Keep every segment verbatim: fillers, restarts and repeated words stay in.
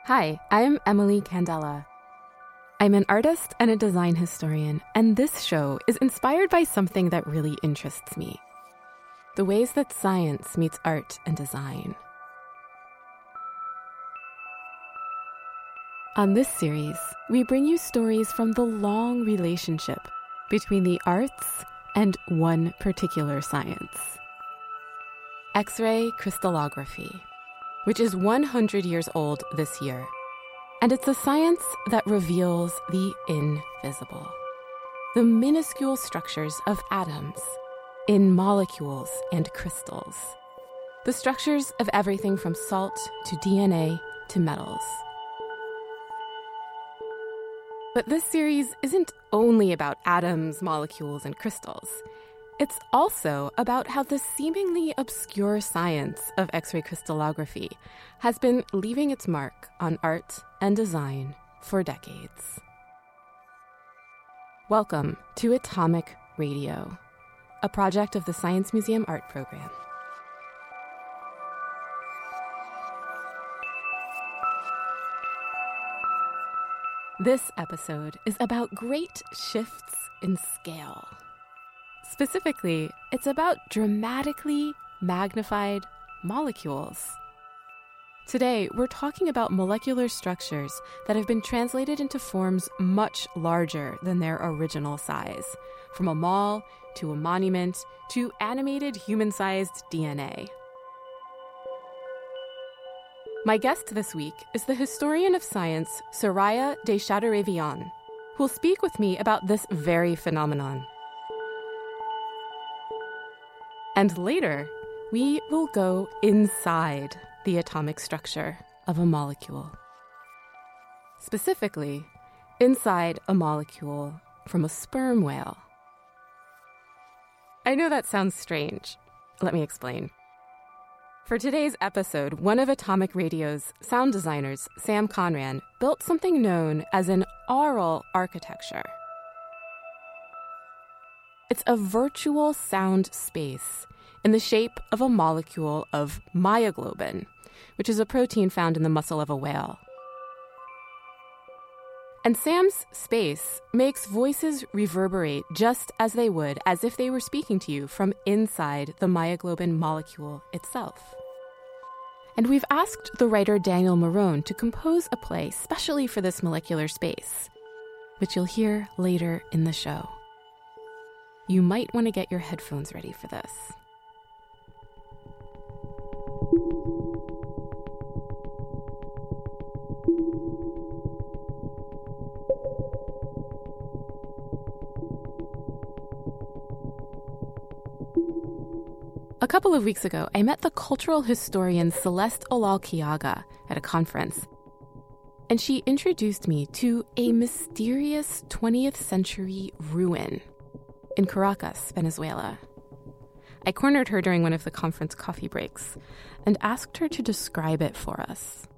Hi, I'm Emily Candela. I'm an artist and a design historian, and this show is inspired by something that really interests me: the ways that science meets art and design. On this series, we bring you stories from the long relationship between the arts and one particular science: X-ray crystallography, which is one hundred years old this year. And it's a science that reveals the invisible, the minuscule structures of atoms in molecules and crystals, the structures of everything from salt to D N A to metals. But this series isn't only about atoms, molecules, and crystals. It's also about how the seemingly obscure science of X-ray crystallography has been leaving its mark on art and design for decades. Welcome to Atomic Radio, a project of the Science Museum Art Program. This episode is about great shifts in scale. Specifically, it's about dramatically magnified molecules. Today, we're talking about molecular structures that have been translated into forms much larger than their original size, from a mall to a monument to animated human-sized D N A. My guest this week is the historian of science, Soraya de Chateaubriand, who'll speak with me about this very phenomenon. And later, we will go inside the atomic structure of a molecule. Specifically, inside a molecule from a sperm whale. I know that sounds strange. Let me explain. For today's episode, one of Atomic Radio's sound designers, Sam Conran, built something known as an aural architecture. It's a virtual sound space in the shape of a molecule of myoglobin, which is a protein found in the muscle of a whale. And Sam's space makes voices reverberate just as they would as if they were speaking to you from inside the myoglobin molecule itself. And we've asked the writer Daniel Marone to compose a play specially for this molecular space, which you'll hear later in the show. You might want to get your headphones ready for this. A couple of weeks ago, I met the cultural historian Celeste Olalkiaga at a conference, and she introduced me to a mysterious twentieth century ruin in Caracas, Venezuela. I cornered her during one of the conference coffee breaks and asked her to describe it for us.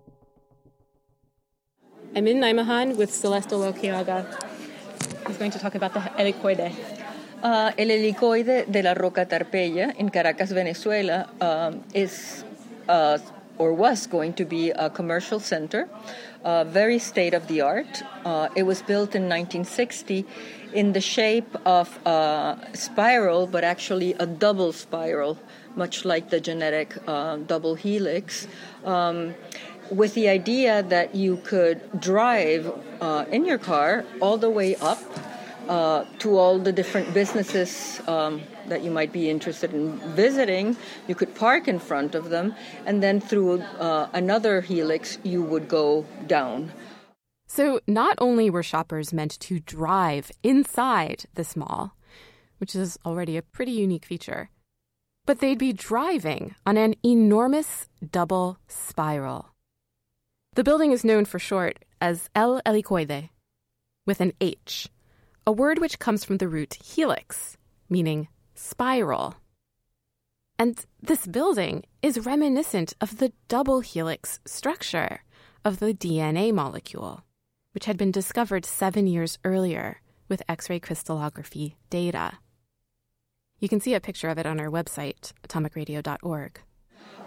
I'm in Naimahan with Celeste Olalkiaga, who's going to talk about the helicoide. Uh, el helicoide de la Roca Tarpeya in Caracas, Venezuela, um, is uh, or was going to be a commercial center, uh, very state-of-the-art. Uh, it was built in nineteen sixty in the shape of a spiral, but actually a double spiral, much like the genetic uh, double helix, um, with the idea that you could drive uh, in your car all the way up Uh, to all the different businesses um, that you might be interested in visiting. You could park in front of them, and then through uh, another helix, you would go down. So not only were shoppers meant to drive inside this mall, which is already a pretty unique feature, but they'd be driving on an enormous double spiral. The building is known for short as El Helicoide, with an H, a word which comes from the root helix, meaning spiral. And this building is reminiscent of the double helix structure of the D N A molecule, which had been discovered seven years earlier with X-ray crystallography data. You can see a picture of it on our website, atomic radio dot org.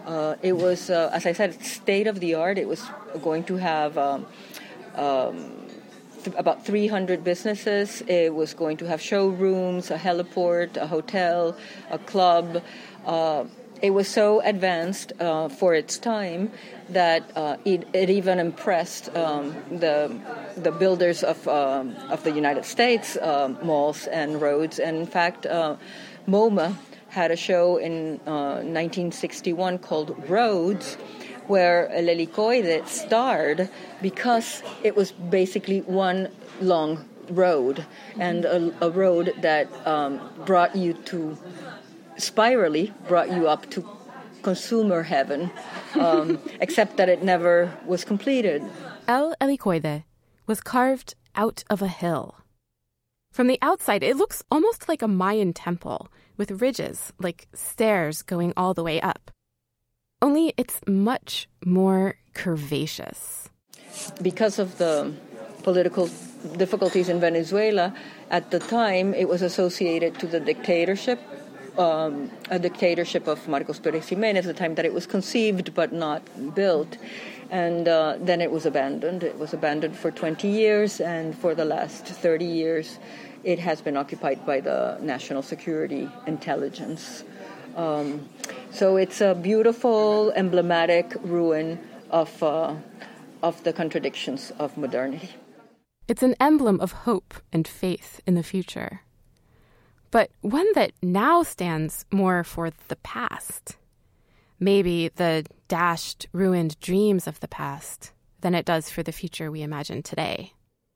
Uh, it was, uh, as I said, state of the art. It was going to have um, um, th- about three hundred businesses. It was going to have showrooms, a heliport, a hotel, a club. Uh, it was so advanced uh, for its time that uh, it, it even impressed um, the the builders of um, of the United States uh, malls and roads. And in fact, uh, MoMA had a show in uh, nineteen sixty-one called Roads, where El Helicoide starred because it was basically one long road, and a, a road that um, brought you to, spirally brought you up to consumer heaven, um, except that it never was completed. El Helicoide was carved out of a hill. From the outside, it looks almost like a Mayan temple, with ridges like stairs going all the way up. Only it's much more curvaceous. Because of the political difficulties in Venezuela, at the time it was associated to the dictatorship, um, a dictatorship of Marcos Pérez Jiménez, the time that it was conceived but not built. And uh, then it was abandoned. It was abandoned for twenty years, and for the last thirty years, it has been occupied by the National Security Intelligence. Um, so it's a beautiful, emblematic ruin of uh, of the contradictions of modernity. It's an emblem of hope and faith in the future, but one that now stands more for the past. Maybe the dashed, ruined dreams of the past than it does for the future we imagine today.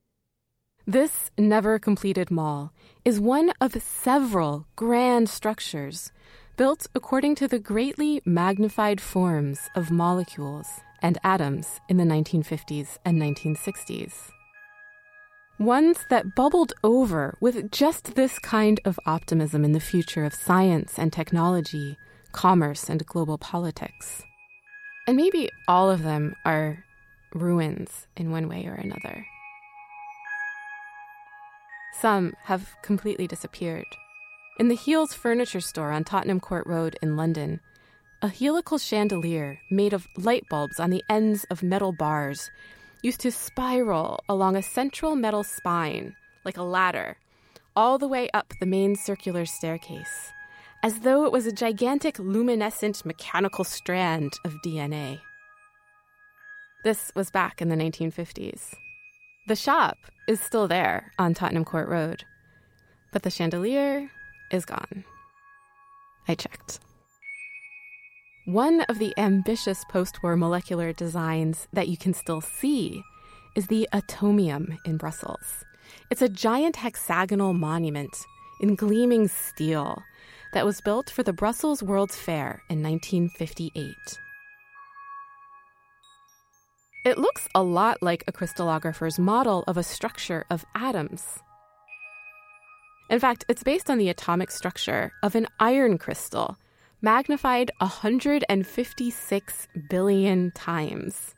This never-completed mall is one of several grand structures built according to the greatly magnified forms of molecules and atoms in the nineteen fifties and nineteen sixties. Ones that bubbled over with just this kind of optimism in the future of science and technology, commerce and global politics. And maybe all of them are ruins in one way or another. Some have completely disappeared. In the Heels furniture store on Tottenham Court Road in London, a helical chandelier made of light bulbs on the ends of metal bars used to spiral along a central metal spine, like a ladder, all the way up the main circular staircase, as though it was a gigantic luminescent mechanical strand of D N A. This was back in the nineteen fifties. The shop is still there on Tottenham Court Road, but the chandelier is gone. I checked. One of the ambitious post-war molecular designs that you can still see is the Atomium in Brussels. It's a giant hexagonal monument in gleaming steel that was built for the Brussels World's Fair in nineteen fifty-eight. It looks a lot like a crystallographer's model of a structure of atoms. In fact, it's based on the atomic structure of an iron crystal, magnified one hundred fifty-six billion times.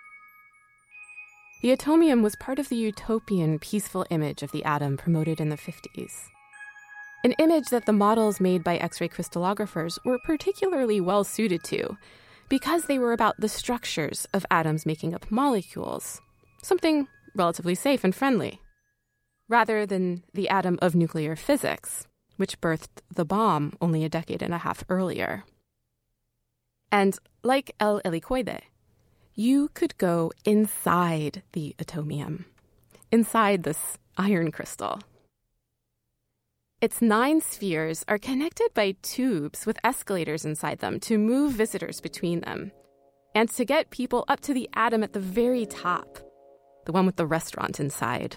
The atomium was part of the utopian, peaceful image of the atom promoted in the fifties. An image that the models made by X-ray crystallographers were particularly well suited to, because they were about the structures of atoms making up molecules, something relatively safe and friendly, rather than the atom of nuclear physics, which birthed the bomb only a decade and a half earlier. And like El Helicoide, you could go inside the atomium, inside this iron crystal. Its nine spheres are connected by tubes with escalators inside them to move visitors between them, and to get people up to the atom at the very top, the one with the restaurant inside.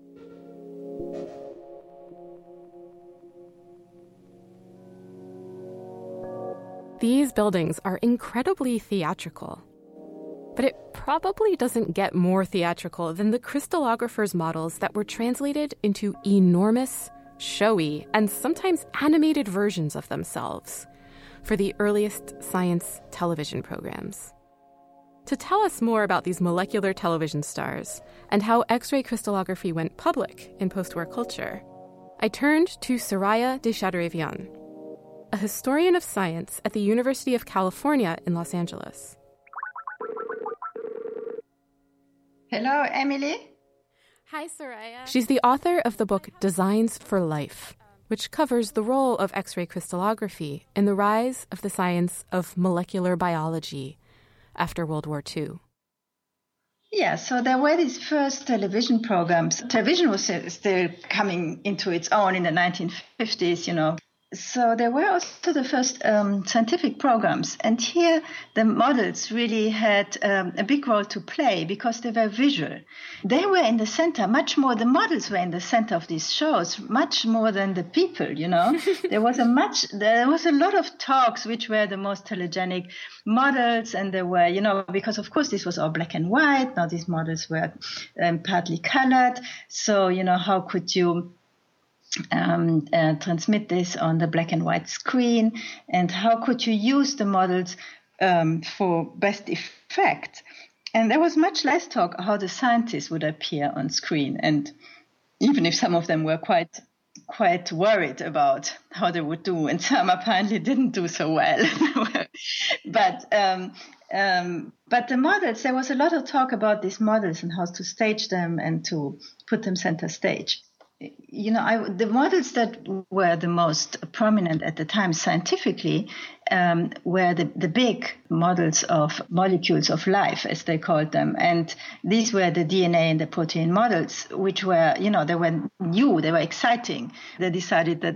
These buildings are incredibly theatrical, but it probably doesn't get more theatrical than the crystallographers' models that were translated into enormous, showy, and sometimes animated versions of themselves for the earliest science television programs. To tell us more about these molecular television stars and how X-ray crystallography went public in post-war culture, I turned to Soraya de Chateaubriand, a historian of science at the University of California in Los Angeles. Hello, Emily. Hi, Soraya. She's the author of the book Designs for Life, which covers the role of X-ray crystallography in the rise of the science of molecular biology after World War Two. Yeah, so there were these first television programs. Television was still coming into its own in the nineteen fifties, you know. So there were also the first um, scientific programs. And here the models really had um, a big role to play because they were visual. They were in the center, much more, the models were in the center of these shows, much more than the people, you know. there was a much, there was a lot of talks which were the most telegenic models. And there were, you know, because of course this was all black and white. Now these models were um, partly colored. So, you know, how could you Um, uh, transmit this on the black and white screen, and how could you use the models um, for best effect? And there was much less talk how the scientists would appear on screen, and even if some of them were quite quite worried about how they would do, and some apparently didn't do so well. but um, um, but the models, there was a lot of talk about these models and how to stage them and to put them center stage. You know, I, the models that were the most prominent at the time scientifically um, were the, the big models of molecules of life, as they called them. And these were the D N A and the protein models, which were, you know, they were new, they were exciting. They decided that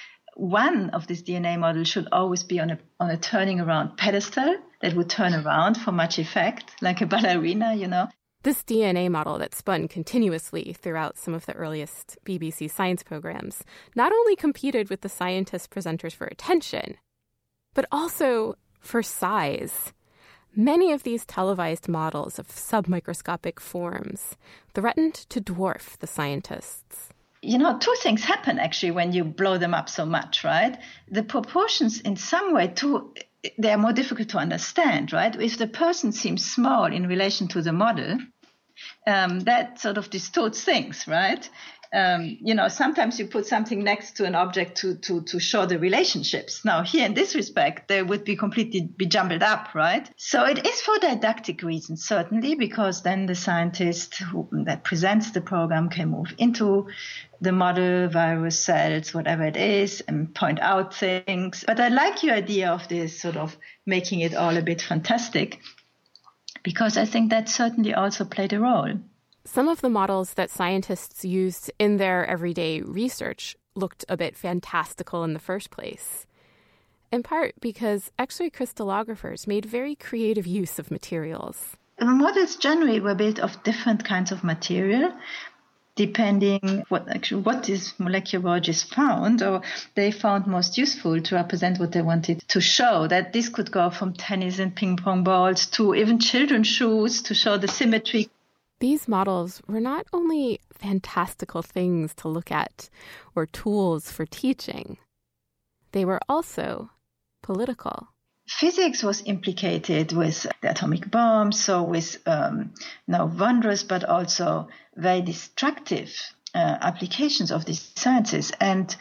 one of these D N A models should always be on a on a turning around pedestal that would turn around for much effect, like a ballerina, you know. This D N A model that spun continuously throughout some of the earliest B B C science programs not only competed with the scientist presenters for attention, but also for size. Many of these televised models of submicroscopic forms threatened to dwarf the scientists. You know, two things happen actually when you blow them up so much, right? The proportions in some way too, they are more difficult to understand, right? If the person seems small in relation to the model, um, that sort of distorts things, right? Um, you know, sometimes you put something next to an object to, to, to show the relationships. Now, here in this respect, they would be completely be jumbled up, right? So it is for didactic reasons, certainly, because then the scientist who, that presents the program can move into the model, virus, cells, whatever it is, and point out things. But I like your idea of this sort of making it all a bit fantastic, because I think that certainly also played a role. Some of the models that scientists used in their everyday research looked a bit fantastical in the first place, in part because X-ray crystallographers made very creative use of materials. The models generally were built of different kinds of material, depending what actually what these molecular biologists found, or they found most useful to represent what they wanted to show. That this could go from tennis and ping pong balls to even children's shoes to show the symmetry. These models were not only fantastical things to look at or tools for teaching, they were also political. Physics was implicated with the atomic bomb, so with um, now wondrous but also very destructive uh, applications of these sciences. And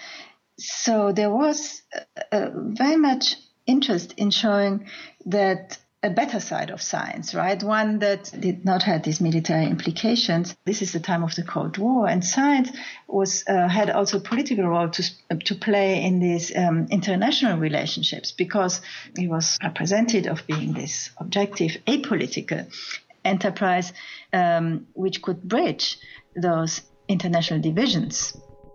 so there was uh, very much interest in showing that a better side of science, right? One that did not have these military implications. This is the time of the Cold War, and science was uh, had also a political role to to play in these um, international relationships, because it was represented of being this objective, apolitical enterprise um, which could bridge those international divisions.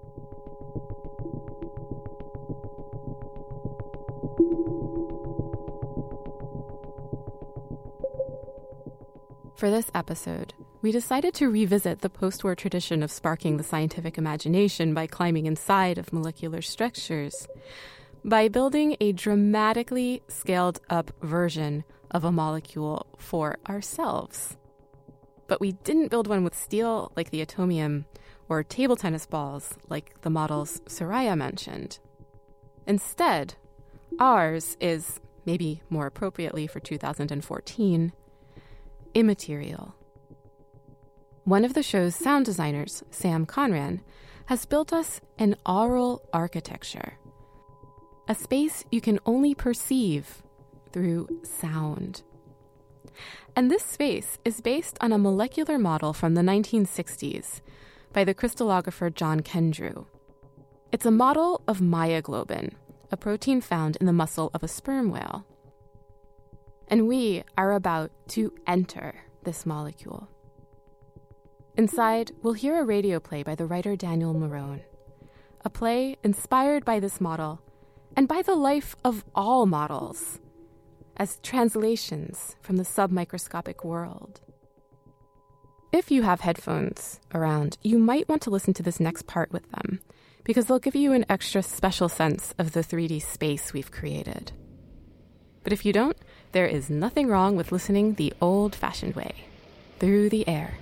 For this episode, we decided to revisit the post-war tradition of sparking the scientific imagination by climbing inside of molecular structures, by building a dramatically scaled-up version of a molecule for ourselves. But we didn't build one with steel like the atomium, or table tennis balls like the models Soraya mentioned. Instead, ours is, maybe more appropriately for two thousand fourteen, immaterial. One of the show's sound designers, Sam Conran, has built us an aural architecture. a space you can only perceive through sound. And this space is based on a molecular model from the nineteen sixties by the crystallographer John Kendrew. It's a model of myoglobin, a protein found in the muscle of a sperm whale. And we are about to enter this molecule. Inside, we'll hear a radio play by the writer Daniel Marone, a play inspired by this model and by the life of all models, as translations from the submicroscopic world. If you have headphones around, you might want to listen to this next part with them, because they'll give you an extra special sense of the three D space we've created. But if you don't, there is nothing wrong with listening the old-fashioned way, through the air.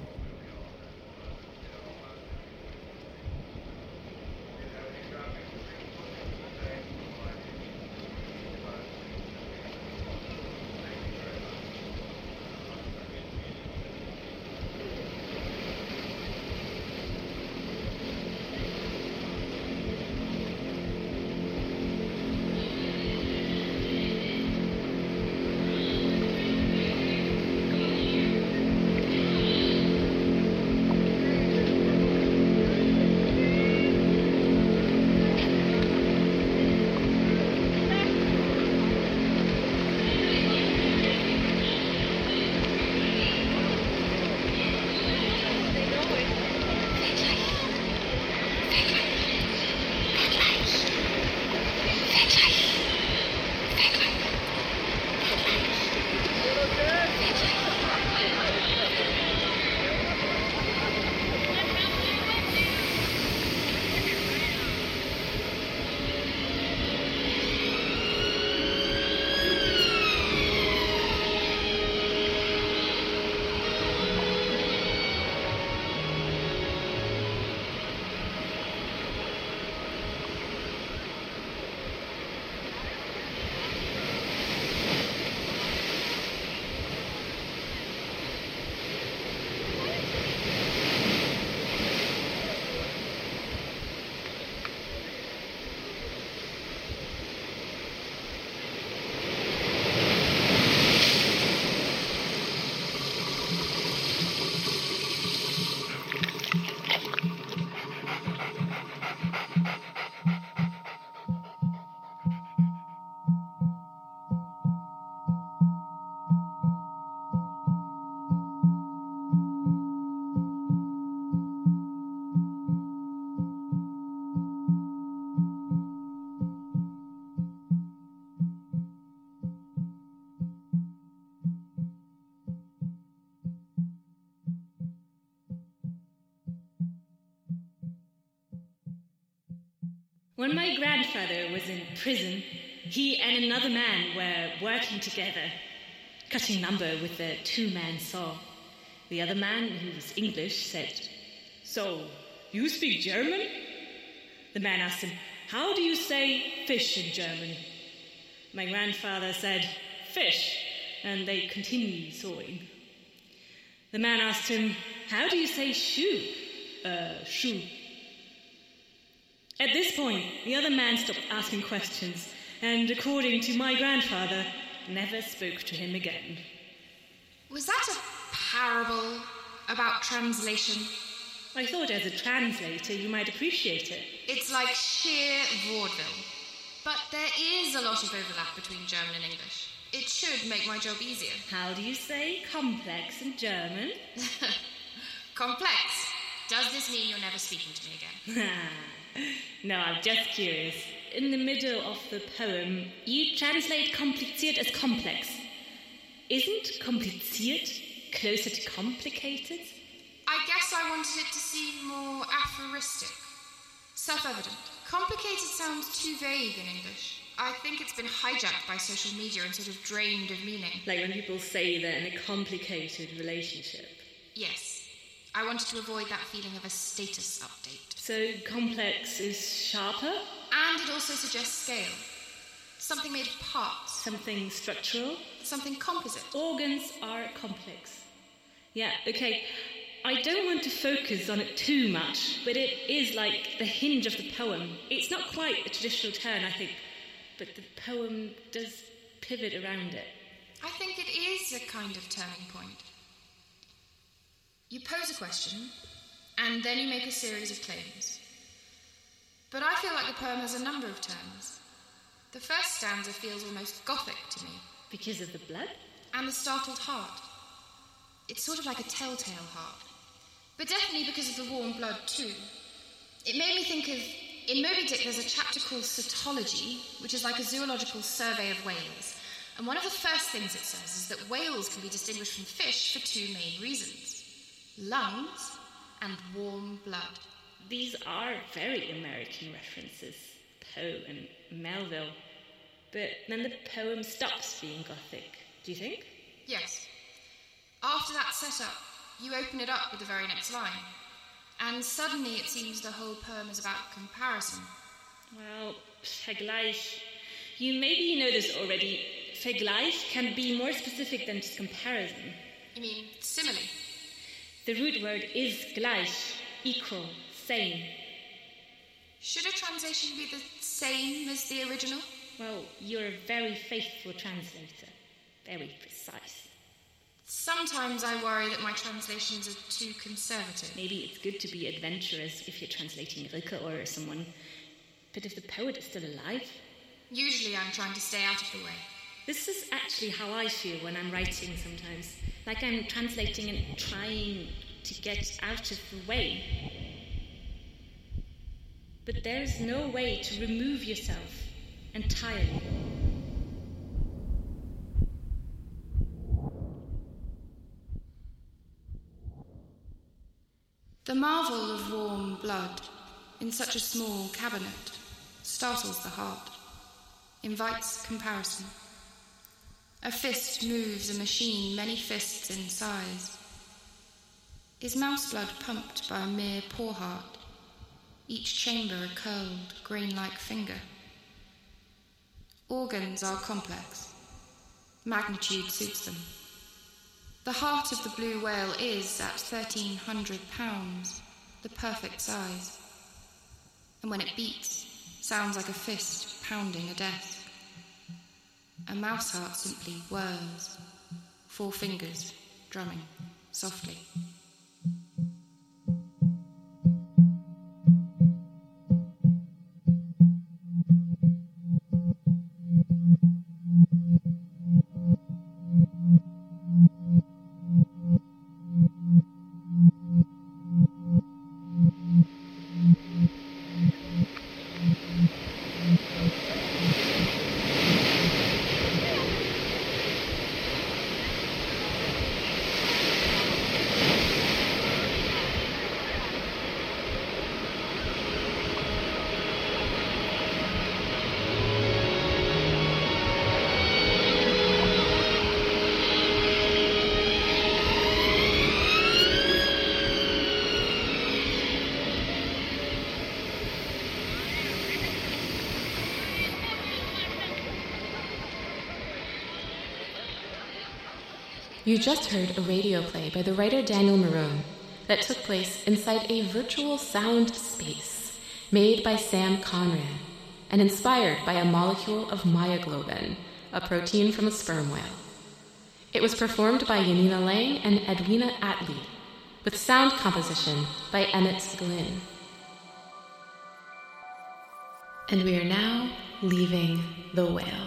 When my grandfather was in prison, he and another man were working together, cutting lumber with a two-man saw. The other man, who was English, said, "So, you speak German?" The man asked him, "How do you say fish in German?" My grandfather said, "Fish," and they continued sawing. The man asked him, "How do you say shoe?" Uh, shoe. At this point, the other man stopped asking questions, and according to my grandfather, never spoke to him again. Was that a parable about translation? I thought as a translator you might appreciate it. It's like sheer vaudeville. But there is a lot of overlap between German and English. It should make my job easier. How do you say complex in German? Complex. Does this mean you're never speaking to me again? No, I'm just curious. In the middle of the poem, you translate kompliziert as complex. Isn't kompliziert closer to complicated? I guess I wanted it to seem more aphoristic. Self-evident. Complicated sounds too vague in English. I think it's been hijacked by social media and sort of drained of meaning. Like when people say they're in a complicated relationship. Yes. I wanted to avoid that feeling of a status update. So complex is sharper? And it also suggests scale. Something made of parts. Something structural? Something composite. Organs are complex. Yeah, okay. I don't want to focus on it too much, but it is like the hinge of the poem. It's not quite a traditional turn, I think, but the poem does pivot around it. I think it is a kind of turning point. You pose a question, and then you make a series of claims. But I feel like the poem has a number of turns. The first stanza feels almost gothic to me. Because of the blood? And the startled heart. It's sort of like a telltale heart. But definitely because of the warm blood, too. It made me think of... In Moby Dick, there's a chapter called Cetology, which is like a zoological survey of whales. And one of the first things it says is that whales can be distinguished from fish for two main reasons. Lungs and warm blood. These are very American references, Poe and Melville. But then the poem stops being gothic, do you think? Yes. After that setup, you open it up with the very next line. And suddenly it seems the whole poem is about comparison. Well, Vergleich. You maybe you know this already. Vergleich can be more specific than just comparison. You mean simile? The root word is gleich, equal, same. Should a translation be the same as the original? Well, you're a very faithful translator. Very precise. Sometimes I worry that my translations are too conservative. Maybe it's good to be adventurous if you're translating Rilke or someone. But if the poet is still alive... Usually I'm trying to stay out of the way. This is actually how I feel when I'm writing sometimes. Like I'm translating and trying to get out of the way. But there's no way to remove yourself entirely. The marvel of warm blood in such a small cabinet startles the heart, invites comparison. A fist moves a machine many fists in size. Is mouse blood pumped by a mere poor heart, each chamber a curled, grain-like finger? Organs are complex. Magnitude suits them. The heart of the blue whale is, at thirteen hundred pounds, the perfect size. And when it beats, sounds like a fist pounding a desk. A mouse heart simply whirs, four fingers drumming softly. You just heard a radio play by the writer Daniel Marone that took place inside a virtual sound space made by Sam Conran and inspired by a molecule of myoglobin, a protein from a sperm whale. It was performed by Yanina Lang and Edwina Atlee, with sound composition by Emmett Glynn. And we are now leaving the whale.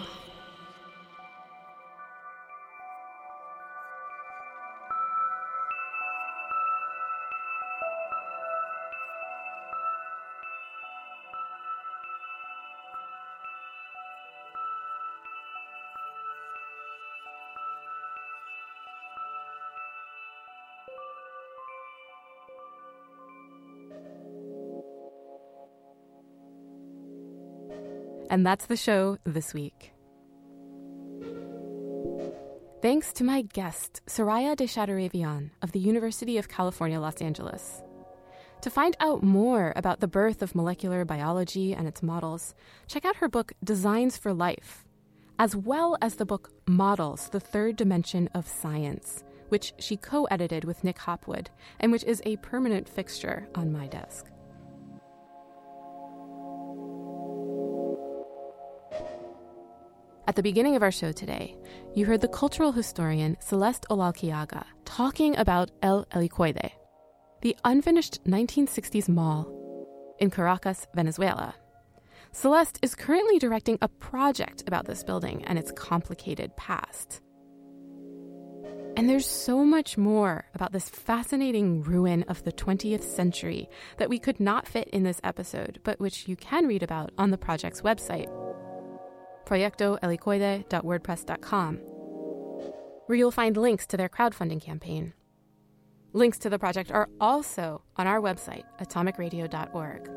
And that's the show this week. Thanks to my guest, Soraya de Chateaurevian of the University of California, Los Angeles. To find out more about the birth of molecular biology and its models, check out her book Designs for Life, as well as the book Models, the Third Dimension of Science, which she co-edited with Nick Hopwood, and which is a permanent fixture on my desk. At the beginning of our show today, you heard the cultural historian Celeste Olalkiaga talking about El Helicoide, the unfinished nineteen sixties mall in Caracas, Venezuela. Celeste is currently directing a project about this building and its complicated past. And there's so much more about this fascinating ruin of the twentieth century that we could not fit in this episode, but which you can read about on the project's website, proyecto helicoide dot wordpress dot com, where you'll find links to their crowdfunding campaign. Links to the project are also on our website, atomic radio dot org.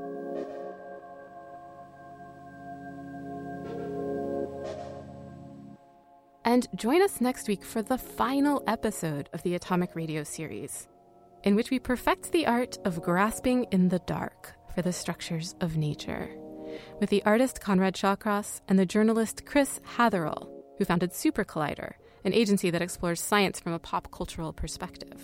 And join us next week for the final episode of the Atomic Radio series, in which we perfect the art of grasping in the dark for the structures of nature, with the artist Conrad Shawcross and the journalist Chris Hatherall, who founded Super Collider, an agency that explores science from a pop cultural perspective.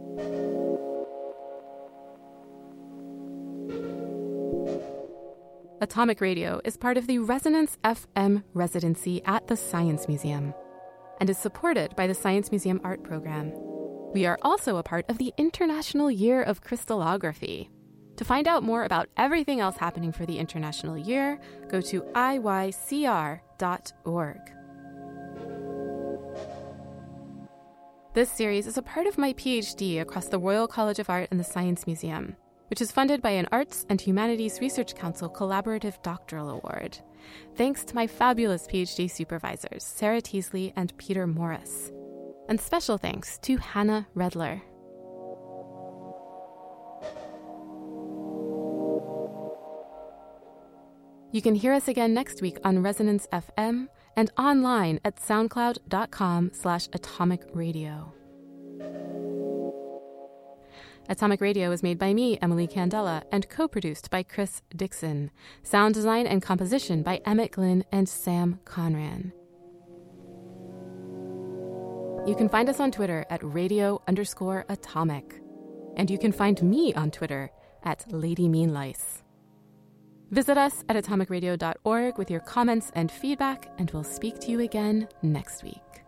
Atomic Radio is part of the Resonance F M residency at the Science Museum and is supported by the Science Museum Art Program. We are also a part of the International Year of Crystallography. To find out more about everything else happening for the International Year, go to I Y C R dot org. This series is a part of my PhD across the Royal College of Art and the Science Museum, which is funded by an Arts and Humanities Research Council Collaborative Doctoral Award. Thanks to my fabulous PhD supervisors, Sarah Teasley and Peter Morris. And special thanks to Hannah Redler. You can hear us again next week on Resonance F M and online at soundcloud.com slash atomic radio. Atomic Radio is made by me, Emily Candela, and co-produced by Chris Dixon. Sound design and composition by Emmett Glynn and Sam Conran. You can find us on Twitter at radio underscore atomic. And you can find me on Twitter at Lady Mean Lice. Visit us at atomic radio dot org with your comments and feedback, and we'll speak to you again next week.